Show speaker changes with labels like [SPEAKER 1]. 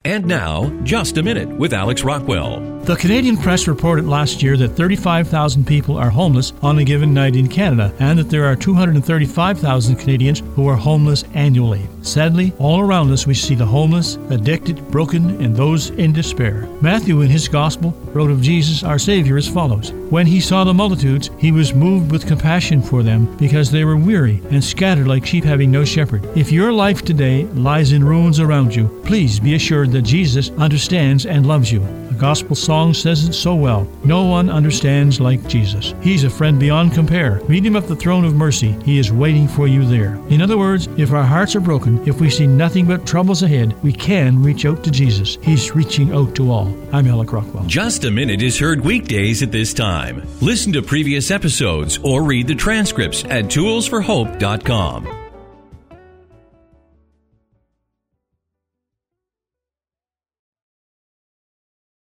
[SPEAKER 1] And now, Just a Minute with Alex Rockwell.
[SPEAKER 2] The Canadian press reported last year that 35,000 people are homeless on a given night in Canada, and that there are 235,000 Canadians who are homeless annually. Sadly, all around us we see the homeless, addicted, broken, and those in despair. Matthew, in his Gospel, wrote of Jesus, our Savior, as follows: "When he saw the multitudes, he was moved with compassion for them, because they were weary and scattered like sheep having no shepherd." If your life today lies in ruins around you, please be assured that Jesus understands and loves you. The Gospel song says it so well. No one understands like Jesus. He's a friend beyond compare. Meet him at the throne of mercy. He is waiting for you there. In other words, if our hearts are broken, if we see nothing but troubles ahead, we can reach out to Jesus. He's reaching out to all. I'm Alex Rockwell.
[SPEAKER 1] Just a Minute is heard weekdays at this time. Listen to previous episodes or read the transcripts at toolsforhope.com.